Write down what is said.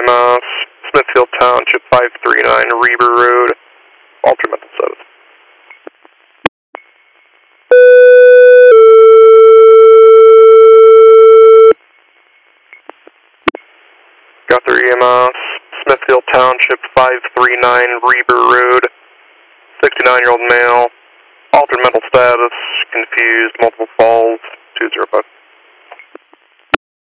EMS, Smithfield Township 539 Reber Road, altered mental status. Got 3 EMS, Smithfield Township 539 Reber Road, 69-year-old male, altered mental status, confused, multiple falls, 205.